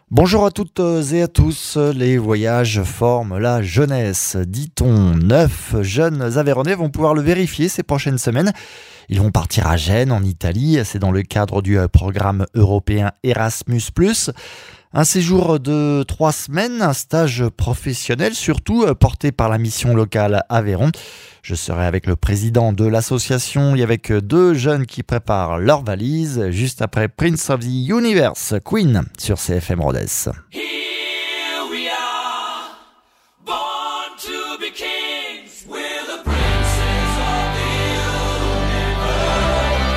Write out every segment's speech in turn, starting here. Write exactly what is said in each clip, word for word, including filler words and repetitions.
Bonjour à toutes et à tous, les voyages forment la jeunesse, dit-on. Neuf jeunes Aveyronnais vont pouvoir le vérifier ces prochaines semaines. Ils vont partir à Gênes, en Italie, c'est dans le cadre du programme européen Erasmus plus. Un séjour de trois semaines, un stage professionnel, surtout porté par la mission locale Aveyron. Je serai avec le président de l'association et avec deux jeunes qui préparent leurs valises, juste après Prince of the Universe, Queen, sur C F M Rodez. Here we are, born to be kings, we're the princes of the universe.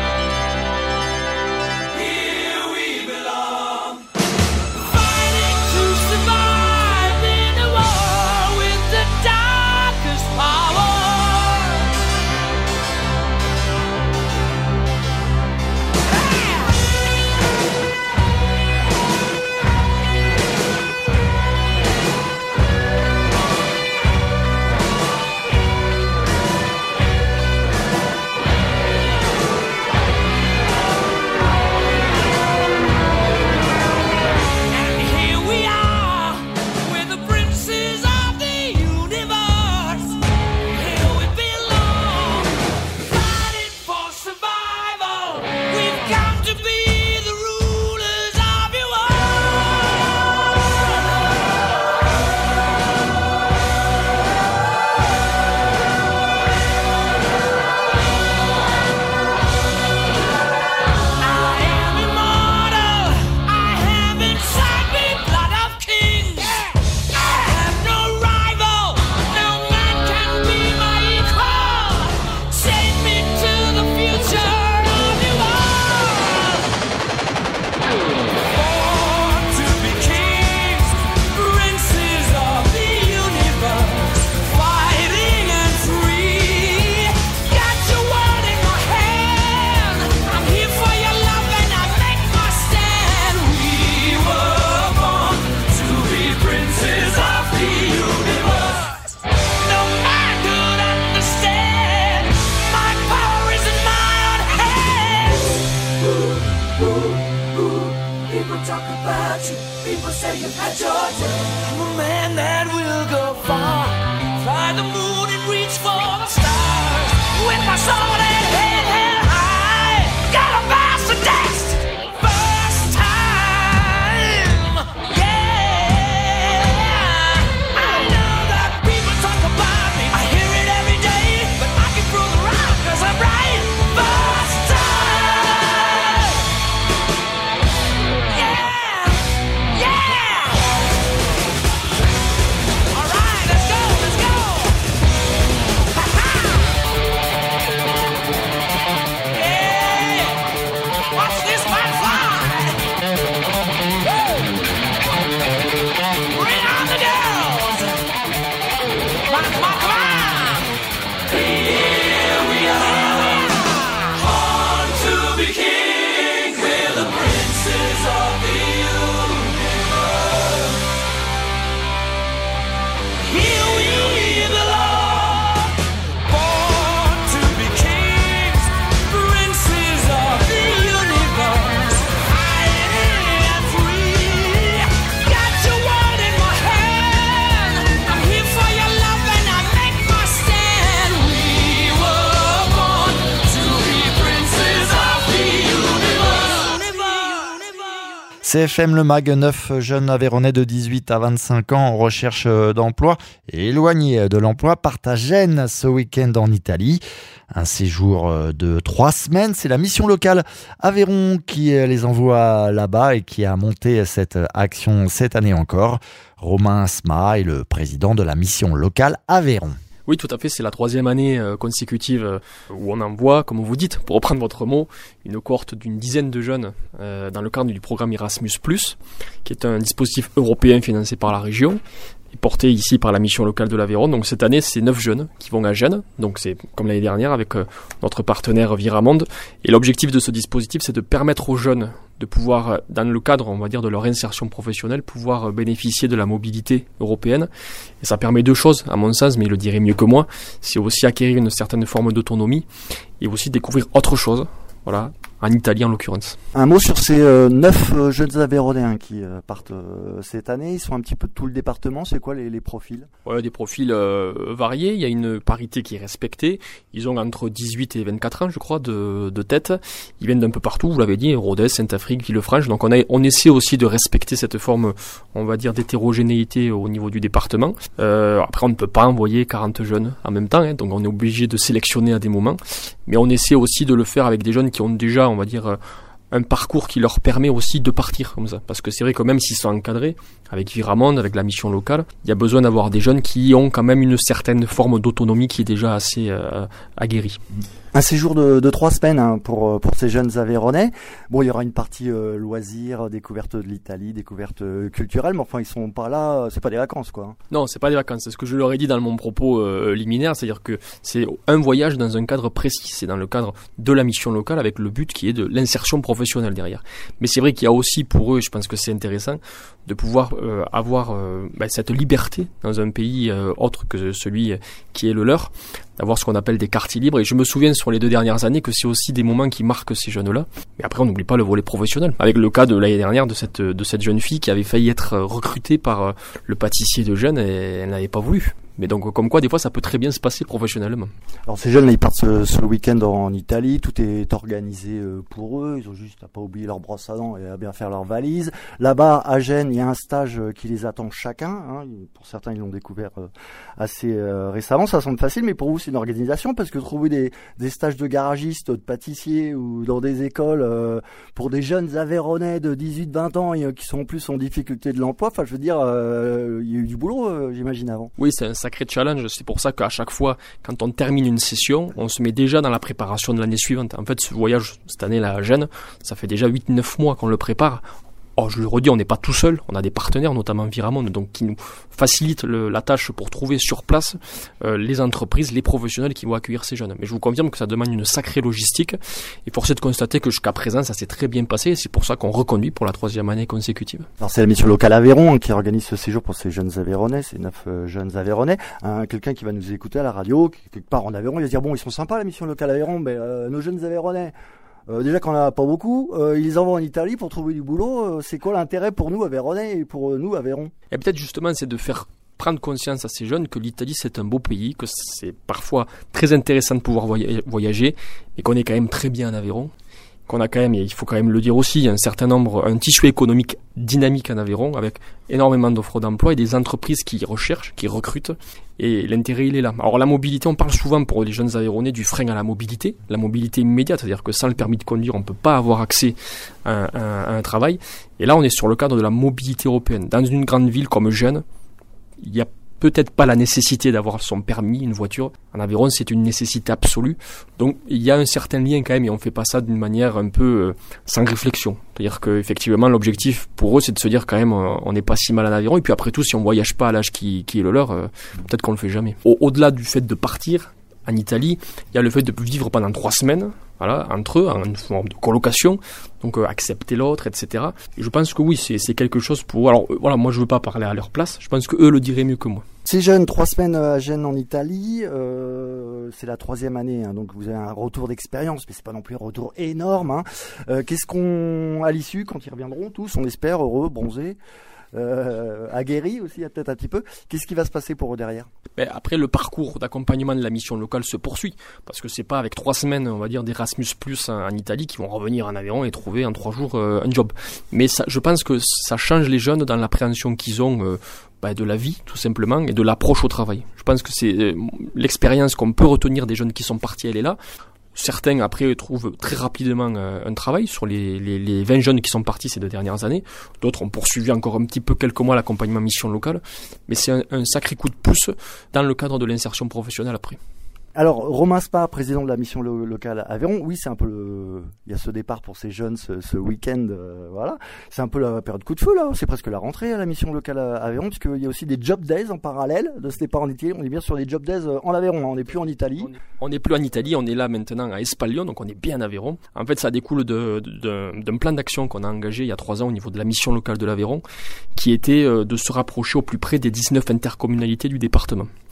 Here we belong, fighting to survive in a war with the darkest power. C F M Le Mag, neuf jeunes Aveyronnais de dix-huit à vingt-cinq ans en recherche d'emploi et éloignés de l'emploi partent à Gênes ce week-end en Italie. Un séjour de trois semaines, c'est la mission locale Aveyron qui les envoie là-bas et qui a monté cette action cette année encore. Romain Sma est le président de la mission locale Aveyron. Oui, tout à fait, c'est la troisième année euh, consécutive euh, où on envoie, comme vous dites, pour reprendre votre mot, une cohorte d'une dizaine de jeunes euh, dans le cadre du programme Erasmus plus, qui est un dispositif européen financé par la région et porté ici par la mission locale de l'Aveyron. Donc cette année, c'est neuf jeunes qui vont à Gênes, donc c'est comme l'année dernière avec euh, notre partenaire Viramonde. Et l'objectif de ce dispositif, c'est de permettre aux jeunes de pouvoir, dans le cadre, on va dire, de leur insertion professionnelle, pouvoir bénéficier de la mobilité européenne. Et ça permet deux choses, à mon sens, mais il le dirait mieux que moi. C'est aussi acquérir une certaine forme d'autonomie et aussi découvrir autre chose. Voilà, en Italie en l'occurrence. Un mot sur ces euh, neuf euh, jeunes Aveyronais hein, qui euh, partent euh, cette année. Ils sont un petit peu de tout le département. C'est quoi les, les profils ? Ouais, des profils euh, variés. Il y a une parité qui est respectée. Ils ont entre dix-huit et vingt-quatre ans, je crois, de, de tête. Ils viennent d'un peu partout, vous l'avez dit, Rodez, Saint-Affrique, Villefranche. Donc on, a, on essaie aussi de respecter cette forme, on va dire, d'hétérogénéité au niveau du département. Euh, après, on ne peut pas envoyer quarante jeunes en même temps, hein, donc on est obligé de sélectionner à des moments. Mais on essaie aussi de le faire avec des jeunes qui ont déjà, on va dire, un parcours qui leur permet aussi de partir comme ça. Parce que c'est vrai que même s'ils sont encadrés, avec Viramonde, avec la mission locale, il y a besoin d'avoir des jeunes qui ont quand même une certaine forme d'autonomie qui est déjà assez euh, aguerrie. Un séjour de, de trois semaines hein, pour pour ces jeunes Aveyronais. Bon, il y aura une partie euh, loisirs, découverte de l'Italie, découverte euh, culturelle, mais enfin ils sont pas là, c'est pas des vacances quoi. Non, c'est pas des vacances. C'est ce que je leur ai dit dans mon propos euh, liminaire, c'est-à-dire que c'est un voyage dans un cadre précis. C'est dans le cadre de la mission locale avec le but qui est de l'insertion professionnelle derrière. Mais c'est vrai qu'il y a aussi pour eux, je pense que c'est intéressant de pouvoir euh, avoir euh, ben, cette liberté dans un pays euh, autre que celui qui est le leur, d'avoir ce qu'on appelle des quartiers libres. Et je me souviens sur les deux dernières années que c'est aussi des moments qui marquent ces jeunes-là. Mais après, on n'oublie pas le volet professionnel. Avec le cas de l'année dernière de cette de cette jeune fille qui avait failli être recrutée par le pâtissier de Gênes et elle n'avait pas voulu. Mais donc, comme quoi, des fois, ça peut très bien se passer professionnellement. Alors, ces jeunes, là, ils partent ce, ce week-end en Italie. Tout est organisé pour eux. Ils ont juste à pas oublier leur brosse à dents et à bien faire leur valise. Là-bas, à Gênes, il y a un stage qui les attend chacun. Hein. Pour certains, ils l'ont découvert assez euh, récemment. Ça semble facile, mais pour vous, c'est une organisation parce que trouver des, des stages de garagistes, de pâtissiers ou dans des écoles euh, pour des jeunes Aveyronais de dix-huit vingt ans et, euh, qui sont en plus en difficulté de l'emploi, enfin, je veux dire, euh, il y a eu du boulot, euh, j'imagine, avant. Oui, c'est un sacré challenge, c'est pour ça qu'à chaque fois, quand on termine une session, on se met déjà dans la préparation de l'année suivante. En fait, ce voyage, cette année-là à Gênes, ça fait déjà huit neuf mois qu'on le prépare. Oh, je le redis, on n'est pas tout seul, on a des partenaires, notamment Viramonde, donc qui nous facilitent le, la tâche pour trouver sur place euh, les entreprises, les professionnels qui vont accueillir ces jeunes. Mais je vous confirme que ça demande une sacrée logistique. Et force est de constater que jusqu'à présent, ça s'est très bien passé. Et c'est pour ça qu'on reconduit pour la troisième année consécutive. Alors c'est la mission locale Aveyron hein, qui organise ce séjour pour ces jeunes Aveyronnais, ces neuf euh, jeunes Aveyronnais. Hein, quelqu'un qui va nous écouter à la radio, qui, quelque part en Aveyron, il va se dire bon, ils sont sympas la mission locale Aveyron, mais euh, nos jeunes Aveyronnais. Euh, déjà qu'on en a pas beaucoup, euh, ils les envoient en Italie pour trouver du boulot. Euh, c'est quoi l'intérêt pour nous Aveyronnais et pour euh, nous Aveyron ? Et peut-être justement, c'est de faire prendre conscience à ces jeunes que l'Italie c'est un beau pays, que c'est parfois très intéressant de pouvoir voyager, mais qu'on est quand même très bien en Aveyron. Qu'on a quand même, et il faut quand même le dire aussi, un certain nombre, un tissu économique dynamique en Aveyron avec énormément d'offres d'emploi et des entreprises qui recherchent, qui recrutent, et l'intérêt il est là. Alors la mobilité, on parle souvent pour les jeunes Aveyronnais du frein à la mobilité, la mobilité immédiate, c'est-à-dire que sans le permis de conduire, on ne peut pas avoir accès à un, à un travail. Et là, on est sur le cadre de la mobilité européenne. Dans une grande ville comme Gênes, il y a peut-être pas la nécessité d'avoir son permis, une voiture. En Aveyron, c'est une nécessité absolue. Donc, il y a un certain lien quand même et on fait pas ça d'une manière un peu euh, sans réflexion. C'est-à-dire qu'effectivement, l'objectif pour eux, c'est de se dire quand même, euh, on n'est pas si mal en Aveyron. Et puis après tout, si on voyage pas à l'âge qui, qui est le leur, euh, peut-être qu'on le fait jamais. Au- au-delà du fait de partir en Italie, il y a le fait de vivre pendant trois semaines, voilà, entre eux, en forme de colocation, donc euh, accepter l'autre, et cetera. Et je pense que oui, c'est, c'est quelque chose pour... Alors euh, voilà, moi je veux pas parler à leur place, je pense que eux le diraient mieux que moi. Ces jeunes, trois semaines à Gênes en Italie, euh, c'est la troisième année, hein, donc vous avez un retour d'expérience, mais c'est pas non plus un retour énorme. Hein. Euh, qu'est-ce qu'on, à l'issue, quand ils reviendront tous, on espère, heureux, bronzés, euh, aguerris aussi, peut-être un petit peu, qu'est-ce qui va se passer pour eux derrière ? Mais après, le parcours d'accompagnement de la mission locale se poursuit, parce que c'est pas avec trois semaines, on va dire, d'Erasmus plus en, en Italie qu'ils vont revenir en Aveyron et trouver en trois jours euh, un job. Mais ça, je pense que ça change les jeunes dans l'appréhension qu'ils ont euh, bah, de la vie, tout simplement, et de l'approche au travail. Je pense que c'est euh, l'expérience qu'on peut retenir des jeunes qui sont partis, elle est là. Certains, après, trouvent très rapidement euh, un travail sur les, les, les vingt jeunes qui sont partis ces deux dernières années. D'autres ont poursuivi encore un petit peu quelques mois l'accompagnement mission locale. Mais c'est un, un sacré coup de pouce dans le cadre de l'insertion professionnelle après. Alors, Romain Spa, président de la mission lo- locale Aveyron, oui, c'est un peu le... Il y a ce départ pour ces jeunes ce, ce week-end, euh, voilà. C'est un peu la période coup de feu, là. C'est presque la rentrée à la mission locale Aveyron, puisqu'il y a aussi des job days en parallèle de ce départ en Italie. On est bien sur des job days en Aveyron, hein. On n'est plus en Italie. On n'est plus en Italie, on est là maintenant à Espalion, donc on est bien en Aveyron. En fait, ça découle de, de, d'un plan d'action qu'on a engagé il y a trois ans au niveau de la mission locale de l'Aveyron, qui était de se rapprocher au plus près des dix-neuf intercommunalités du département.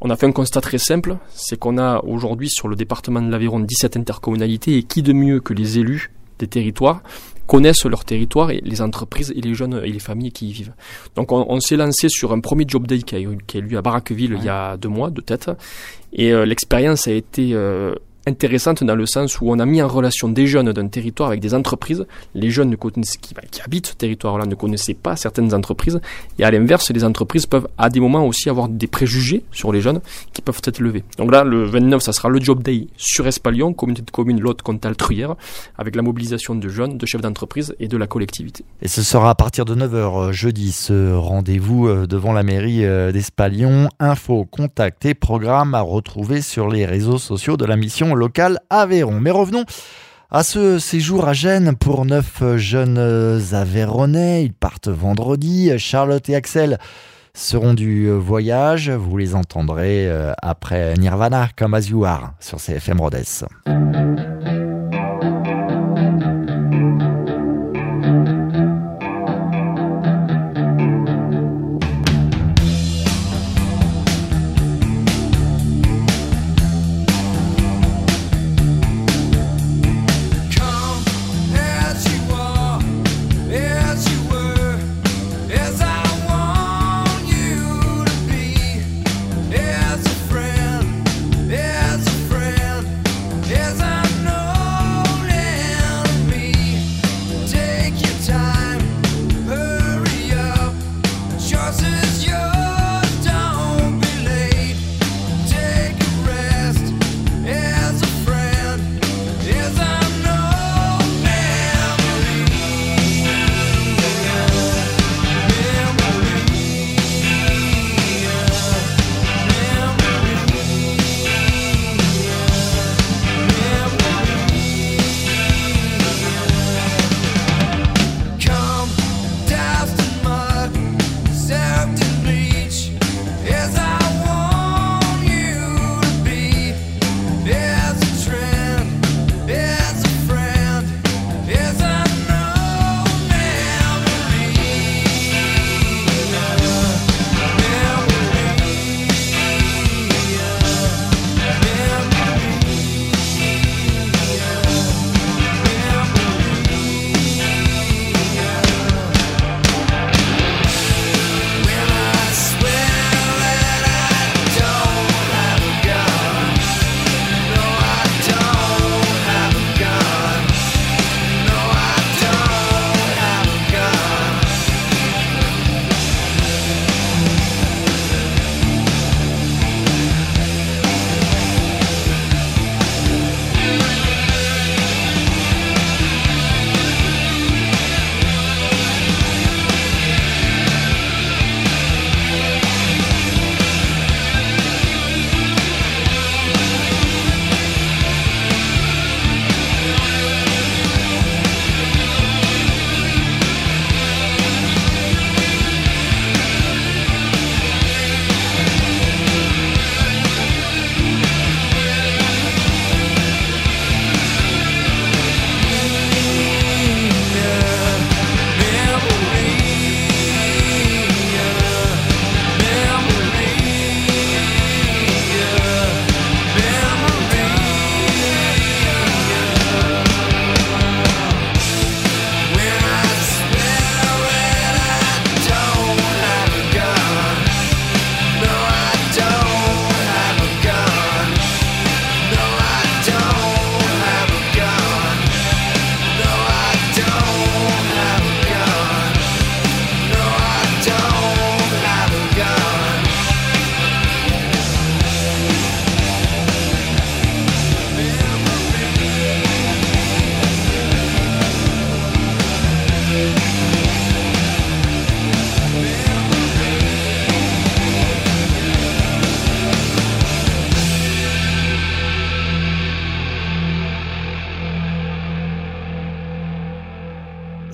On a fait un constat très simple, c'est qu'on a aujourd'hui sur le département de l'Aveyron dix-sept intercommunalités, et qui de mieux que les élus des territoires connaissent leur territoire et les entreprises et les jeunes et les familles qui y vivent. Donc on, on s'est lancé sur un premier job day qui a eu, qui a eu lieu à Baraqueville ouais. il y a deux mois de tête, et euh, l'expérience a été euh, intéressante dans le sens où on a mis en relation des jeunes d'un territoire avec des entreprises. Les jeunes ne connaissent, qui, qui habitent ce territoire-là ne connaissaient pas certaines entreprises, et à l'inverse, les entreprises peuvent à des moments aussi avoir des préjugés sur les jeunes qui peuvent être levés. Donc là, le vingt-neuf, ça sera le job day sur Espalion, communauté de communes Lot-Comtal-Truyère, avec la mobilisation de jeunes, de chefs d'entreprise et de la collectivité. Et ce sera à partir de neuf heures jeudi, ce rendez-vous devant la mairie d'Espalion. Infos, contacts et programmes à retrouver sur les réseaux sociaux de la mission locale Aveyron. Mais revenons à ce séjour à Gênes pour neuf jeunes Aveyronnais. Ils partent vendredi. Charlotte et Axel seront du voyage. Vous les entendrez après Nirvana comme As You Are sur C F M Rodez. As a friend, as a friend, as I know.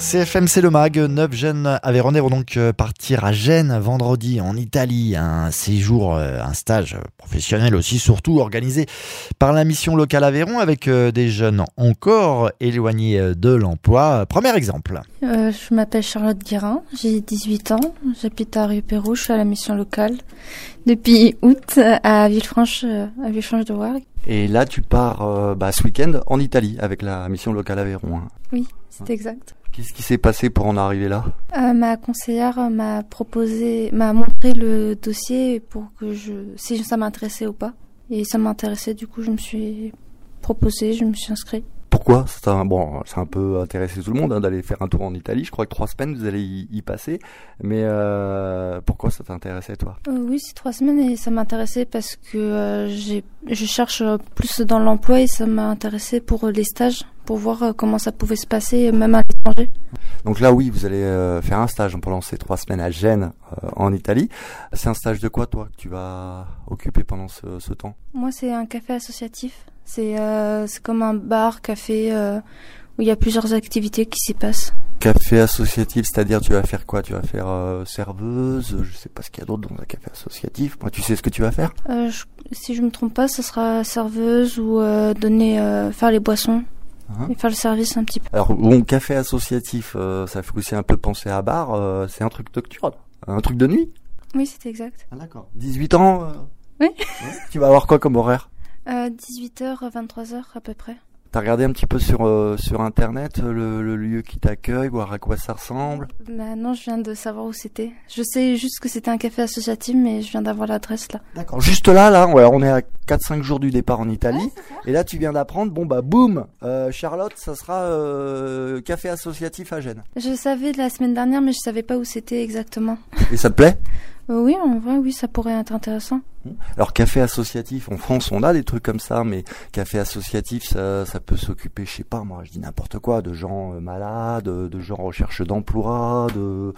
C F M, c'est le mag. Neuf jeunes Aveyronnais vont donc partir à Gênes vendredi en Italie. Un séjour, un stage professionnel aussi, surtout organisé par la mission locale Aveyron avec des jeunes encore éloignés de l'emploi. Premier exemple. Euh, je m'appelle Charlotte Guérin, j'ai dix-huit ans, j'habite à Rue-Pérou, je suis à la mission locale depuis août à Villefranche, à Villefranche-de-Wargues. Et là, tu pars euh, bah, ce week-end en Italie avec la mission locale Aveyron. Hein. Oui, c'est exact. Qu'est-ce qui s'est passé pour en arriver là ? euh, Ma conseillère m'a proposé, m'a montré le dossier pour que je, si ça m'intéressait ou pas. Et ça m'intéressait, du coup, je me suis proposée, je me suis inscrite. Pourquoi ? C'est un, bon, c'est un peu intéressé tout le monde hein, d'aller faire un tour en Italie. Je crois que trois semaines vous allez y, y passer. Mais euh, pourquoi ça t'intéressait toi ? euh, Oui, c'est trois semaines et ça m'intéressait parce que euh, j'ai, je cherche plus dans l'emploi et ça m'a intéressé pour les stages, pour voir euh, comment ça pouvait se passer même à l'étranger. Donc là, oui, vous allez euh, faire un stage pendant ces trois semaines à Gênes euh, en Italie. C'est un stage de quoi toi que tu vas occuper pendant ce, ce temps ? Moi, c'est un café associatif. C'est, euh, c'est comme un bar, café, euh, où il y a plusieurs activités qui s'y passent. Café associatif, c'est-à-dire tu vas faire quoi ? Tu vas faire euh, serveuse ? Je sais pas ce qu'il y a d'autre dans un café associatif. Moi, tu sais ce que tu vas faire ? euh, je, Si je me trompe pas, ça sera serveuse ou euh, donner, euh, faire les boissons Hein ? et faire le service un petit peu. Alors, bon, café associatif, euh, ça fait aussi un peu penser à bar. Euh, c'est un truc nocturne, un truc de nuit ? Oui, c'est exact. Ah, d'accord. dix-huit ans euh... Oui. Ouais. Tu vas avoir quoi comme horaire ? Euh, dix-huit heures, vingt-trois heures à peu près. T'as regardé un petit peu sur euh, sur internet le, le lieu qui t'accueille, voir à quoi ça ressemble ? Bah non, je viens de savoir où c'était. Je sais juste que c'était un café associatif, mais je viens d'avoir l'adresse là. D'accord. Juste là, là, ouais, on est à quatre cinq jours du départ en Italie. Ouais, et là, tu viens d'apprendre, bon bah boum, euh, Charlotte, ça sera euh, café associatif à Gênes. Je savais de la semaine dernière, mais je savais pas où c'était exactement. Et ça te plaît ? euh, Oui, en vrai, oui, ça pourrait être intéressant. Alors café associatif, en France on a des trucs comme ça, mais café associatif ça, ça peut s'occuper, je sais pas moi, je dis n'importe quoi, de gens euh, malades, de gens en recherche d'emploi, de...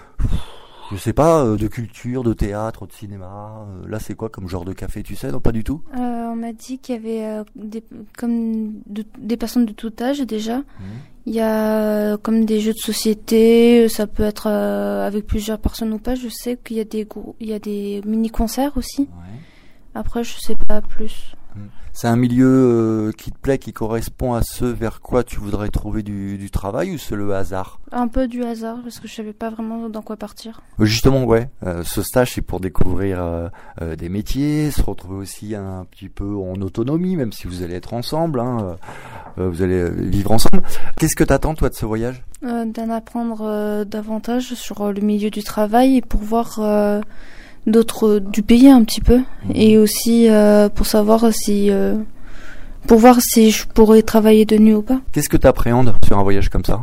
Je sais pas, euh, de culture, de théâtre, de cinéma. Euh, là c'est quoi comme genre de café, tu sais ? Non, pas du tout ? euh, On m'a dit qu'il y avait euh, des, comme de, des personnes de tout âge déjà. Mmh. Il y a euh, comme des jeux de société, ça peut être euh, avec plusieurs personnes ou pas. Je sais qu'il y a des gros, il y a des mini-concerts aussi. Ouais. Après, je sais pas plus. C'est un milieu euh, qui te plaît, qui correspond à ce vers quoi tu voudrais trouver du, du travail, ou c'est le hasard ? Un peu du hasard, parce que je savais pas vraiment dans quoi partir. Justement, ouais. Euh, ce stage, c'est pour découvrir euh, euh, des métiers, se retrouver aussi un petit peu en autonomie, même si vous allez être ensemble, hein, euh, vous allez vivre ensemble. Qu'est-ce que t'attends, toi, de ce voyage ? euh, D'en apprendre euh, davantage sur le milieu du travail et pour voir... Euh, d'autres du pays un petit peu, mmh. et aussi euh, pour savoir si euh, pour voir si je pourrais travailler de nuit ou pas. Qu'est-ce que tu appréhendes sur un voyage comme ça ?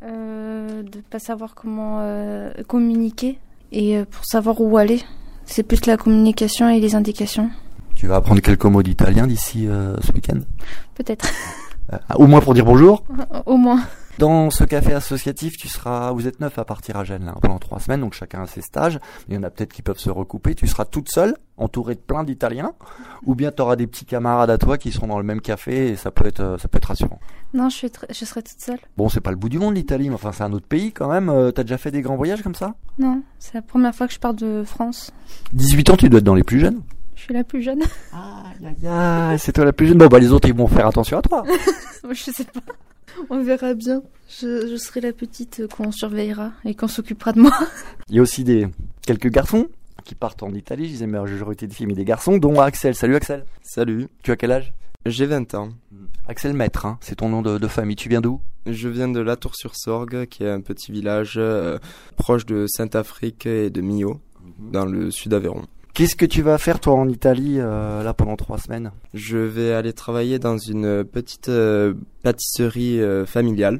euh, De pas savoir comment euh, communiquer et euh, pour savoir où aller. C'est plus la communication et les indications. Tu vas apprendre quelques mots d'italien d'ici euh, ce week-end ? Peut-être. euh, au moins pour dire bonjour ? Au moins. Dans ce café associatif, tu seras, vous êtes neuf à partir à Gênes là, pendant trois semaines, donc chacun a ses stages. Il y en a peut-être qui peuvent se recouper. Tu seras toute seule, entourée de plein d'Italiens, ou bien tu auras des petits camarades à toi qui seront dans le même café et ça peut être, ça peut être rassurant. Non, je, suis tr- je serai toute seule. Bon, c'est pas le bout du monde l'Italie, mais enfin c'est un autre pays quand même. Euh, t'as déjà fait des grands voyages comme ça ? Non, c'est la première fois que je pars de France. dix-huit ans, tu dois être dans les plus jeunes ? Je suis la plus jeune. Ah, aïe, aïe, c'est toi la plus jeune. Bon, bah les autres ils vont faire attention à toi. Je sais pas. On verra bien. Je, je serai la petite qu'on surveillera et qu'on s'occupera de moi. Il y a aussi des quelques garçons qui partent en Italie. Je disais majorité de filles mais des garçons, dont Axel. Salut Axel. Salut. Tu as quel âge ? J'ai vingt ans. Axel Maître, hein, c'est ton nom de, de famille. Tu viens d'où ? Je viens de La Tour-sur-Sorgue, qui est un petit village euh, proche de Saint-Afrique et de Millau, mmh. dans le sud d'Aveyron. Qu'est-ce que tu vas faire toi en Italie euh, là pendant trois semaines ? Je vais aller travailler dans une petite euh, pâtisserie euh, familiale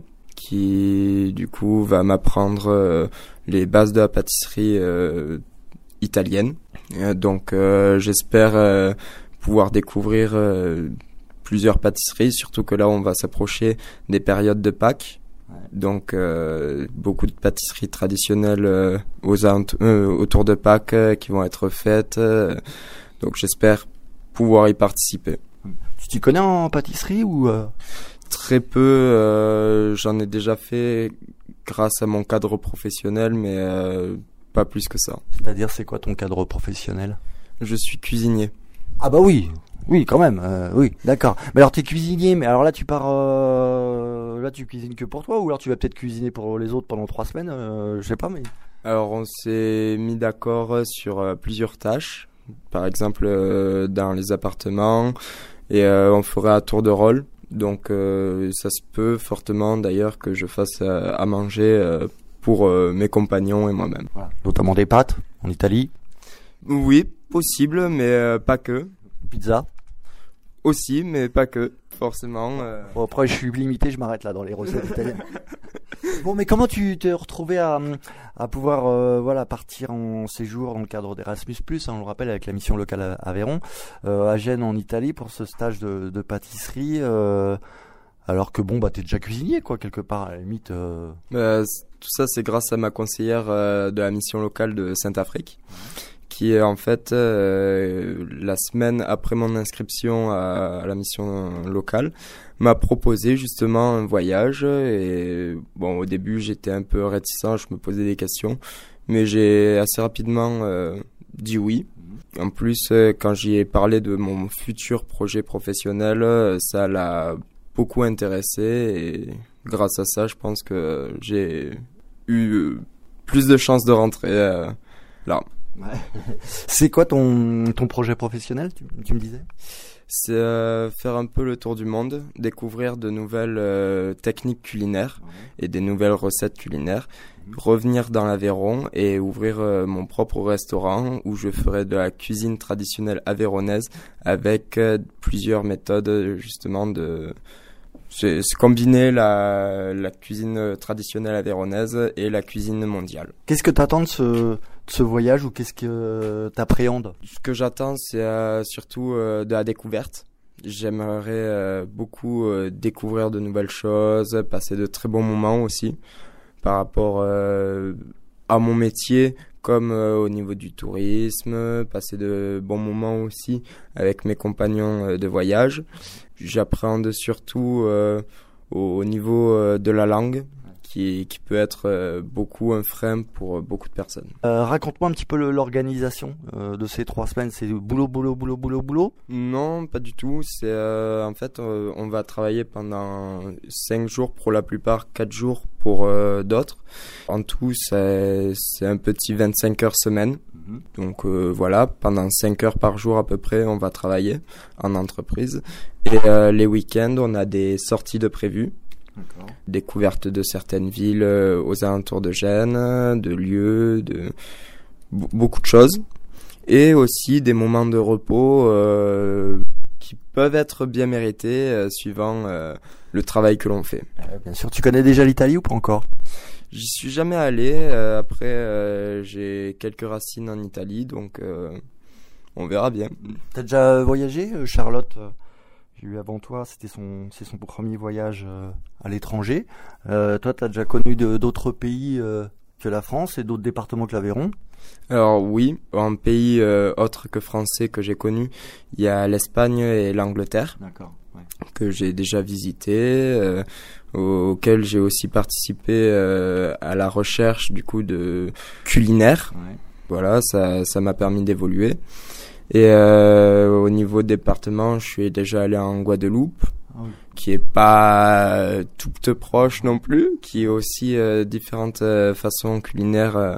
qui du coup va m'apprendre euh, les bases de la pâtisserie euh, italienne. Euh, donc euh, j'espère euh, pouvoir découvrir euh, plusieurs pâtisseries, surtout que là on va s'approcher des périodes de Pâques. Donc euh, beaucoup de pâtisseries traditionnelles euh, aux ant- euh, autour de Pâques euh, qui vont être faites. Euh, donc j'espère pouvoir y participer. Tu t'y connais en pâtisserie ou euh... Très peu. Euh, j'en ai déjà fait grâce à mon cadre professionnel, mais euh, pas plus que ça. C'est-à-dire, c'est quoi ton cadre professionnel? Je suis cuisinier. Ah bah oui, oui, quand même, euh, oui, d'accord. Mais alors, t'es cuisinier, mais alors là, tu pars, euh, là, tu cuisines que pour toi, ou alors tu vas peut-être cuisiner pour les autres pendant trois semaines, euh, je sais pas, mais... Alors, on s'est mis d'accord sur euh, plusieurs tâches, par exemple euh, dans les appartements, et euh, on ferait à tour de rôle. Donc, euh, ça se peut fortement d'ailleurs que je fasse euh, à manger euh, pour euh, mes compagnons et moi-même. Voilà. Notamment des pâtes, en Italie, Oui, possible, mais euh, pas que. pizza. Aussi, mais pas que, forcément. euh. Bon, après, je suis limité, je m'arrête là dans les recettes italiennes. Bon, mais comment tu t'es retrouvé à, à pouvoir euh, voilà, partir en séjour dans le cadre d'Erasmus plus, hein, on le rappelle, avec la mission locale à Aveyron, euh, à Gênes en Italie pour ce stage de, de pâtisserie, euh, alors que bon, bah t'es déjà cuisinier, quoi, quelque part, à la limite. Euh... Euh, c- tout ça, c'est grâce à ma conseillère euh, de la mission locale de Saint-Afrique, qui est en fait, euh, la semaine après mon inscription à, à la mission locale, m'a proposé justement un voyage. Et bon, au début, j'étais un peu réticent, je me posais des questions, mais j'ai assez rapidement euh, dit oui. En plus, euh, quand j'y ai parlé de mon futur projet professionnel, euh, ça l'a beaucoup intéressé, et grâce à ça, je pense que j'ai eu euh, plus de chances de rentrer euh, là. C'est quoi ton, ton projet professionnel, tu, tu me disais? C'est euh, faire un peu le tour du monde, découvrir de nouvelles euh, techniques culinaires et des nouvelles recettes culinaires, revenir dans l'Aveyron et ouvrir euh, mon propre restaurant où je ferai de la cuisine traditionnelle aveyronnaise avec euh, plusieurs méthodes justement de... C'est c'est combiner la, la cuisine traditionnelle aveyronnaise et la cuisine mondiale. Qu'est-ce que t'attends de ce, de ce voyage, ou qu'est-ce que t'appréhendes? Ce que j'attends, c'est euh, surtout euh, de la découverte. J'aimerais euh, beaucoup euh, découvrir de nouvelles choses, passer de très bons moments aussi par rapport euh, à mon métier, comme euh, au niveau du tourisme, passer de bons moments aussi avec mes compagnons euh, de voyage. J'appréhende surtout euh, au, au niveau euh, de la langue, qui, qui peut être euh, beaucoup un frein pour euh, beaucoup de personnes. Euh, raconte-moi un petit peu le- l'organisation euh, de ces trois semaines. C'est boulot, boulot, boulot, boulot, boulot. Non, pas du tout. C'est euh, en fait, euh, on va travailler pendant cinq jours pour la plupart, quatre jours pour euh, d'autres. En tout, c'est c'est un petit vingt-cinq heures semaine. Donc euh, voilà, pendant cinq heures par jour à peu près, on va travailler en entreprise. Et euh, les week-ends, on a des sorties de prévues. Découverte de certaines villes euh, aux alentours de Gênes, de lieux, de b- beaucoup de choses. Et aussi des moments de repos euh, qui peuvent être bien mérités euh, suivant euh, le travail que l'on fait. Bien sûr. Tu connais déjà l'Italie ou pas encore? J'y suis jamais allé. euh, après, euh, j'ai quelques racines en Italie, donc euh, on verra bien. T'as déjà voyagé, euh, Charlotte? euh, J'ai eu avant toi, c'était son, c'est son premier voyage euh, à l'étranger. Euh, toi, t'as déjà connu de- d'autres pays euh, que la France et d'autres départements que l'Aveyron? Alors oui, en pays euh, autre que français que j'ai connu, il y a l'Espagne et l'Angleterre D'accord. Ouais. que j'ai déjà visité, euh, au- auquel j'ai aussi participé euh, à la recherche du coup de culinaire. Ouais. Voilà, ça ça m'a permis d'évoluer. Et euh, au niveau département, je suis déjà allé en Guadeloupe, Ah oui. qui est pas euh, toute proche non plus, qui est aussi euh, différentes euh, façons culinaires euh,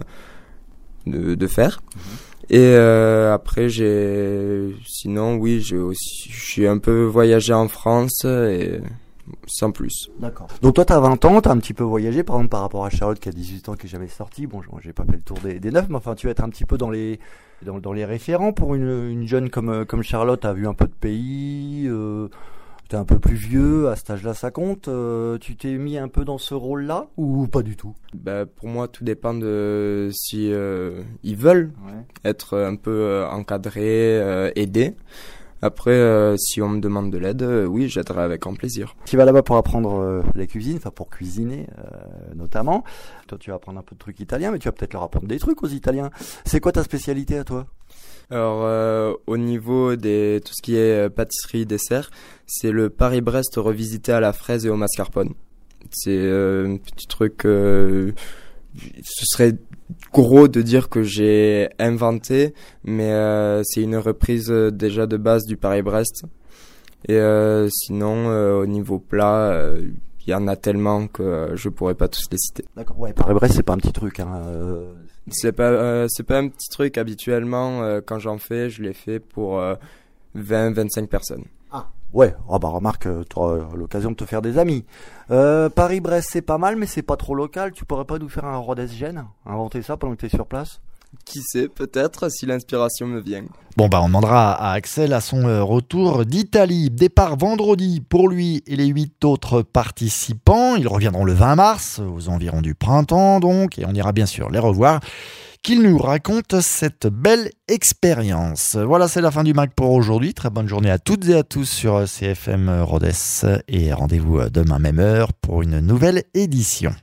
de, de faire. Et euh, après, j'ai, sinon, oui, j'ai aussi, je suis un peu voyagé en France et sans plus. D'accord. Donc toi, t'as vingt ans, t'as un petit peu voyagé, par exemple, par rapport à Charlotte qui a dix-huit ans, qui est jamais sortie. Bon, j'ai pas fait le tour des, des neuf, mais enfin, tu vas être un petit peu dans les, dans, dans les référents pour une, une jeune comme, euh, comme Charlotte. T'as vu un peu de pays, euh, t'es un peu plus vieux, à cet âge-là, ça compte. Euh, tu t'es mis un peu dans ce rôle-là ou pas du tout? Bah, pour moi, tout dépend de si euh, ils veulent Ouais. être un peu euh, encadrés, euh, aidés. Après, euh, si on me demande de l'aide, euh, oui, j'aiderai avec grand plaisir. Tu vas là-bas pour apprendre euh, la cuisine, enfin pour cuisiner euh, notamment. Toi, tu vas apprendre un peu de trucs italiens, mais tu vas peut-être leur apprendre des trucs aux Italiens. C'est quoi ta spécialité à toi? Alors, euh, au niveau des tout ce qui est euh, pâtisserie, dessert, c'est le Paris-Brest revisité à la fraise et au mascarpone. C'est euh, un petit truc... Euh, ce serait gros de dire que j'ai inventé, mais euh, c'est une reprise euh, déjà de base du Paris-Brest. Et euh, sinon, euh, au niveau plat, il euh, y en a tellement que euh, je pourrais pas tous les citer. D'accord. Ouais, Paris-Brest, c'est pas un petit truc. Hein. Euh... C'est pas, euh, c'est pas un petit truc. Habituellement, euh, quand j'en fais, je les fais pour euh, vingt à vingt-cinq personnes. Ah. Ouais, oh bah remarque, tu auras l'occasion de te faire des amis. Euh, Paris-Brest, c'est pas mal, mais c'est pas trop local. Tu pourrais pas nous faire un Rodez-Gênes, inventer ça pendant que t'es sur place? Qui sait, peut-être, si l'inspiration me vient. Bon, bah on demandera à Axel à son retour d'Italie. Départ vendredi pour lui et les huit autres participants. Ils reviendront le vingt mars, aux environs du printemps donc, et on ira bien sûr les revoir. Qu'ils nous racontent cette belle expérience. Voilà, c'est la fin du Mag pour aujourd'hui. Très bonne journée à toutes et à tous sur C F M Rodez. Et rendez-vous demain même heure pour une nouvelle édition.